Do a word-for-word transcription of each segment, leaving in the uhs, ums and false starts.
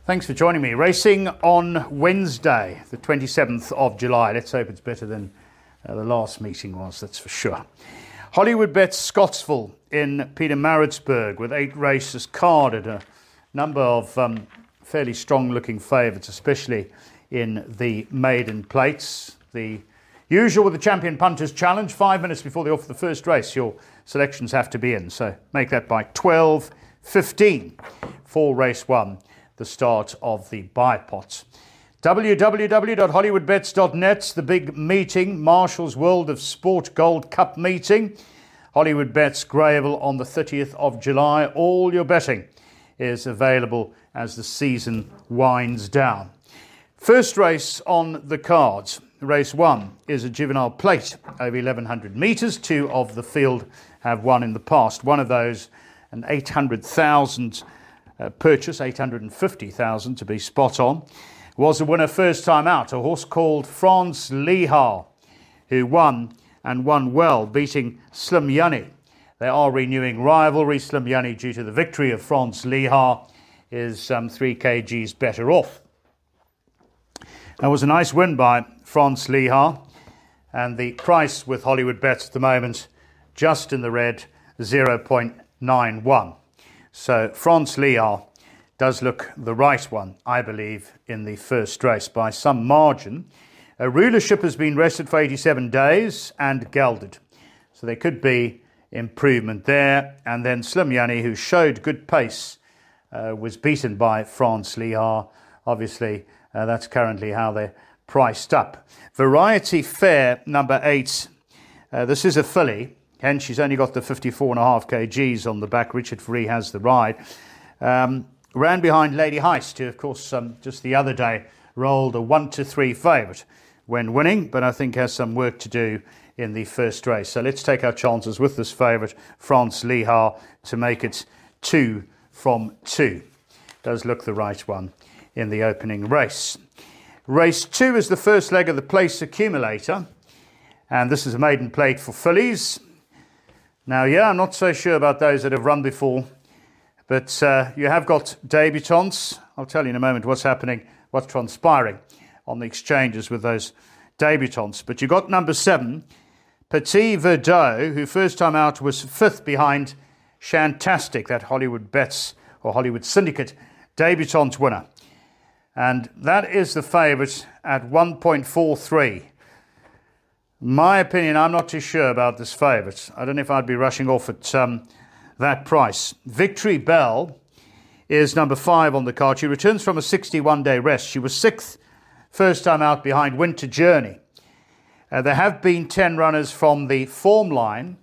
Thanks for joining me. Racing on Wednesday, the twenty-seventh of July. Let's hope it's better than uh, the last meeting was, that's for sure. Hollywoodbets Scottsville in Pietermaritzburg with eight races carded. A number of um, fairly strong-looking favourites, especially in the maiden plates. The usual with the Champion Punters Challenge, five minutes before the off of the first race, your selections have to be in. So make that by twelve fifteen for race one, the start of the buy-pots. w w w dot hollywoodbets dot net, the big meeting, Marshall's World of Sport Gold Cup meeting. Hollywoodbets Greyville on the thirtieth of July. All your betting is available as the season winds down. First race on the cards. Race one is a juvenile plate over eleven hundred metres. Two of the field have won in the past. One of those, an eight hundred thousand uh, purchase, eight hundred fifty thousand to be spot on, was the winner first time out. A horse called France Lihar, who won and won well, beating Slim Yanni. They are renewing rivalry. Slim Yanni, due to the victory of France Lihar, is um, three kilograms better off. That was a nice win by France Lihar, and the price with Hollywoodbets at the moment just in the red, zero point nine one. So France Lihar does look the right one, I believe, in the first race by some margin. A rulership has been rested for eighty-seven days and gelded, so there could be improvement there. And then Slim Yanni, who showed good pace, uh, was beaten by France Lihar. Obviously, uh, that's currently how they're priced up. Variety Fair, number eight. Uh, this is a filly, hence she's only got the fifty-four point five kilograms on the back. Richard Free has the ride. Um, ran behind Lady Heist, who, of course, um, just the other day rolled a one to three favourite when winning, but I think has some work to do in the first race. So let's take our chances with this favourite, France Lihar, to make it two from two. Does look the right one in the opening race. Race two is the first leg of the place accumulator, and this is a maiden plate for fillies. Now, yeah, I'm not so sure about those that have run before, but uh, you have got debutants. I'll tell you in a moment what's happening, what's transpiring on the exchanges with those debutants. But you got number seven, Petit Verdot, who first time out was fifth behind Shantastic, that Hollywoodbets or Hollywood Syndicate debutant winner. And that is the favourite at one point four three. My opinion, I'm not too sure about this favourite. I don't know if I'd be rushing off at um, that price. Victory Bell is number five on the card. She returns from a sixty-one day rest. She was sixth first time out behind Winter Journey. Uh, there have been ten runners from the form line.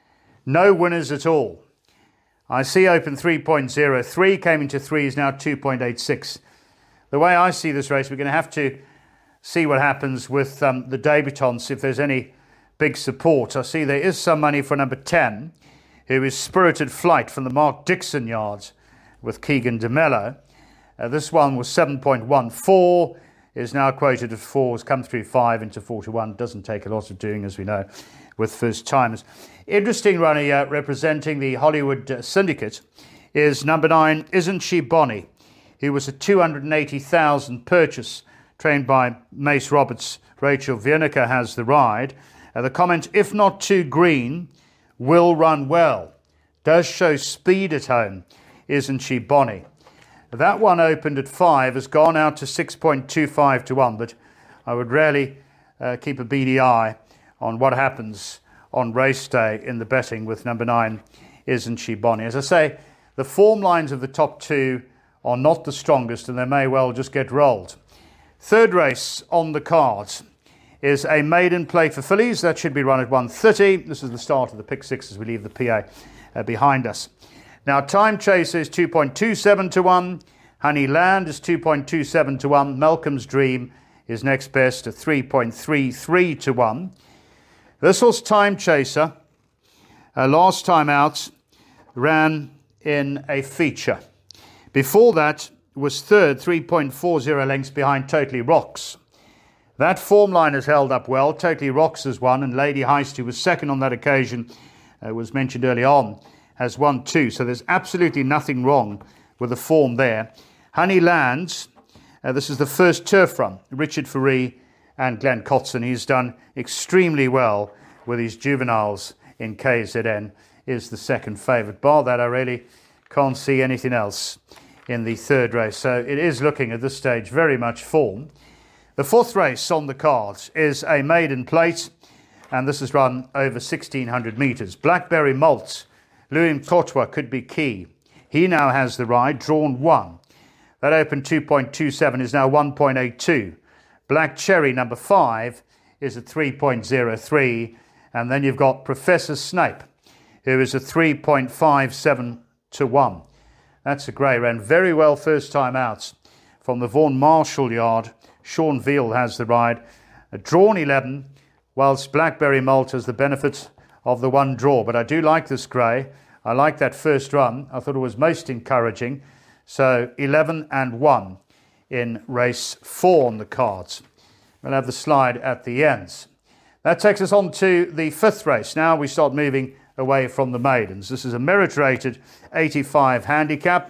No winners at all. I see open three point oh three, came into three, is now two point eight six. The way I see this race, we're going to have to see what happens with um, the debutants, if there's any big support. I see there is some money for number ten, who is Spirited Flight from the Mark Dixon yards with Keegan DeMello. Uh, this one was seven point one four, is now quoted at four, has come through five into four to one. Doesn't take a lot of doing, as we know, with first timers. Interesting runner uh, representing the Hollywood uh, Syndicate is number nine, Isn't She Bonnie, who was a two hundred eighty thousand purchase, trained by Mace Roberts. Rachel Viernicke has the ride. Uh, the comment, if not too green, will run well. Does show speed at home, Isn't She Bonnie. That one opened at five, has gone out to six point two five to one, but I would really uh, keep a beady eye on what happens on race day in the betting with number nine, Isn't She Bonnie. As I say, the form lines of the top two are not the strongest, and they may well just get rolled. Third race on the cards is a maiden plate for fillies. That should be run at one thirty. This is the start of the pick six as we leave the P A uh, behind us. Now, Time Chaser is two point two seven to one. Honey Land is two point two seven to one. Malcolm's Dream is next best at three point three three to one. This horse, Time Chaser, uh, last time out, ran in a feature. Before that was third, three point four oh lengths behind Totally Rocks. That form line has held up well. Totally Rocks has won, and Lady Heist, who was second on that occasion, uh, was mentioned early on, has won two. So there's absolutely nothing wrong with the form there. Honeylands, uh, this is the first turf run. Richard Faree and Glenn Cotson. He's done extremely well with his juveniles in K Z N, is the second favourite. Bar that, I really can't see anything else in the third race. So it is looking at this stage very much form. The fourth race on the cards is a maiden plate, and this is run over sixteen hundred metres. Blackberry Malt, Louis Kotwa could be key. He now has the ride, drawn one. That opened two point two seven, is now one point eight two. Black Cherry, number five, is at three point oh three. And then you've got Professor Snape, who is at three point five seven to one. That's a grey wren. Very well first time out from the Vaughan Marshall yard. Sean Veal has the ride. A drawn eleven, whilst Blackberry Malt has the benefit of the one draw. But I do like this grey. I like that first run. I thought it was most encouraging. So eleven and one in race four on the cards. We'll have the slide at the ends. That takes us on to the fifth race. Now we start moving away from the maidens. This is a merit-rated eighty-five handicap.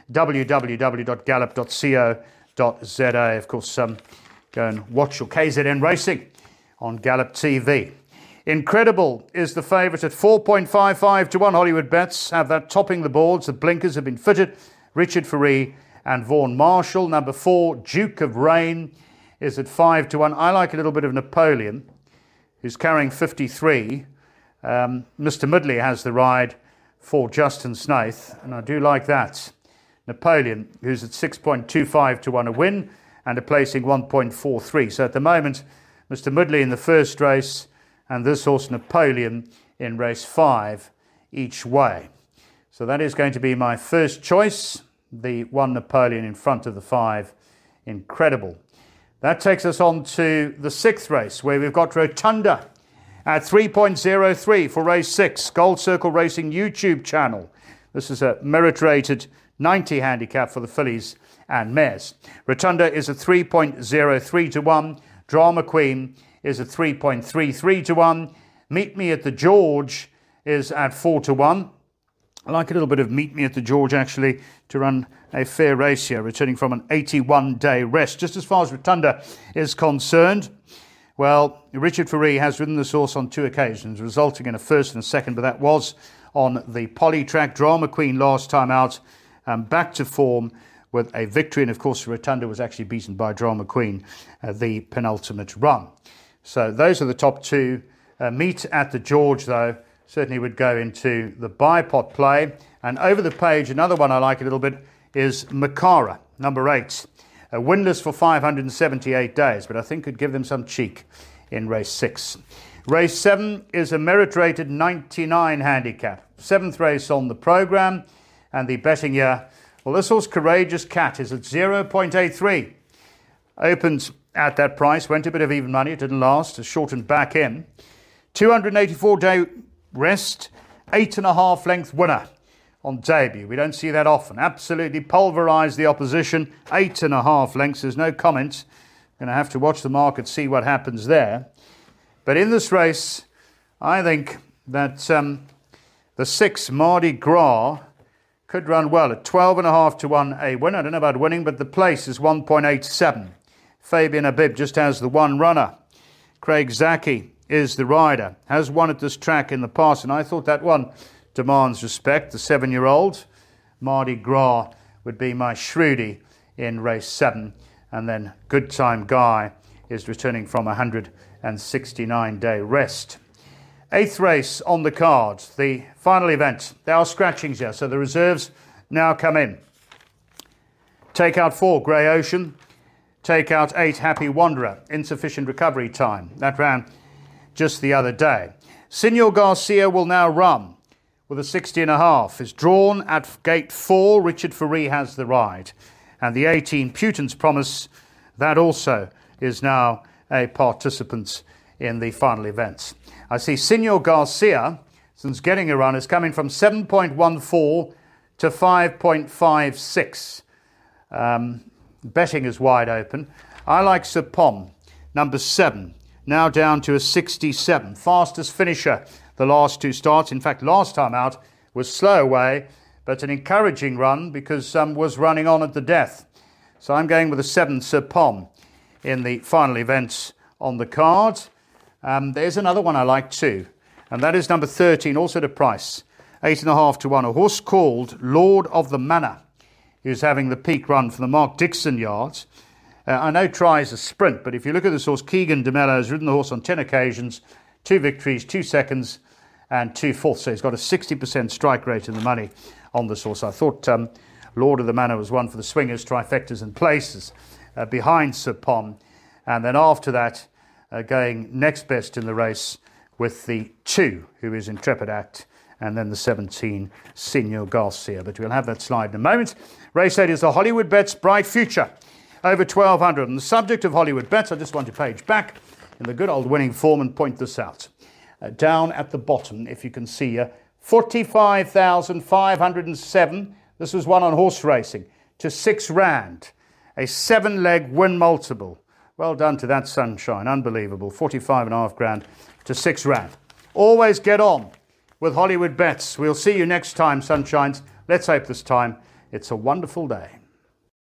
w w w dot gallop dot co dot z a. Of course, um, go and watch your K Z N racing on Gallop T V. Incredible is the favourite at four point five five to one. Hollywood Bets have that topping the boards. The blinkers have been fitted. Richard Faree and Vaughan Marshall. Number four, Duke of Rain, is at five to one. I like a little bit of Napoleon, who's carrying fifty-three. Um, Mister Midley has the ride for Justin Snaith, and I do like that. Napoleon, who's at six point two five to one a win, and a placing one point four three. So at the moment, Mister Midley in the first race, and this horse Napoleon in race five each way. So that is going to be my first choice, the one Napoleon in front of the five. Incredible. That takes us on to the sixth race, where we've got Rotunda at three point oh three for race six, Gold Circle Racing YouTube channel. This is a merit-rated ninety handicap for the fillies and mares. Rotunda is at three point oh three to one. Drama Queen is at three point three three to one. Meet Me at the George is at four to one. I like a little bit of Meet Me at the George, actually, to run a fair race here, returning from an eighty-one day rest. Just as far as Rotunda is concerned, well, Richard Faree has ridden this horse on two occasions, resulting in a first and a second, but that was on the poly track. Drama Queen last time out, um, back to form with a victory. And, of course, Rotunda was actually beaten by Drama Queen uh, the penultimate run. So those are the top two. Uh, Meet at the George, though, certainly would go into the bipot play. And over the page, another one I like a little bit is Makara, number eight. Uh, winless for five hundred seventy-eight days, but I think could give them some cheek in race six. Race seven is a merit-rated ninety-nine handicap. Seventh race on the programme, and the betting year. Well, this horse, Courageous Cat, is at zero point eight three. Opened at that price, went a bit of even money, it didn't last, a shortened back in. two hundred eighty-four day rest, eight and a half length winner on debut. We don't see that often. Absolutely pulverised the opposition. Eight and a half lengths. There's no comment. Going to have to watch the market, see what happens there. But in this race, I think that um, the six, Mardi Gras, could run well at twelve and a half to one a win. I don't know about winning, but the place is one point eight seven. Fabian Abib just has the one runner. Craig Zaki is the rider. Has won at this track in the past, and I thought that one demands respect. The seven-year-old Mardi Gras would be my Shrewdy in race seven. And then Good Time Guy is returning from a one hundred sixty-nine day rest. Eighth race on the card, the final event. There are scratchings here, so the reserves now come in. Take out four, Grey Ocean. Take out eight, Happy Wanderer. Insufficient recovery time. That ran just the other day. Senor Garcia will now run with a sixty and a half. Is drawn at gate four. Richard Faree has the ride. And the eighteen, Putin's Promise, that also is now a participant in the final events. I see Senor Garcia, since getting a run, is coming from seven point one four to five point five six. Um, betting is wide open. I like Sir Pom, number seven, now down to a sixty-seven. Fastest finisher the last two starts. In fact, last time out was slow away, but an encouraging run because um, was running on at the death. So I'm going with the seven, Sir Pom, in the final events on the card. Um, there's another one I like too, and that is number thirteen, also at a price, eight and a half to one. A horse called Lord of the Manor, who's having the peak run for the Mark Dixon yards. Uh, I know tries a sprint, but if you look at this horse, Keegan DeMello has ridden the horse on ten occasions, two victories, two seconds, and two fourths. So he's got a sixty percent strike rate in the money on this horse. I thought um, Lord of the Manor was one for the swingers, trifectas and places uh, behind Sir Pom. And then after that, uh, going next best in the race with the two, who is Intrepid Act, and then the seventeen, Senor Garcia. But we'll have that slide in a moment. Race eight is the Hollywood Bets Bright Future, over twelve hundred. And the subject of Hollywood Bets, I just want to page back in the good old winning form and point this out. Uh, down at the bottom, if you can see here, forty-five thousand five hundred seven. This was one on horse racing, to six rand. A seven-leg win multiple. Well done to that Sunshine. Unbelievable. forty-five and a half grand to six rand. Always get on with Hollywood Bets. We'll see you next time, Sunshines. Let's hope this time it's a wonderful day.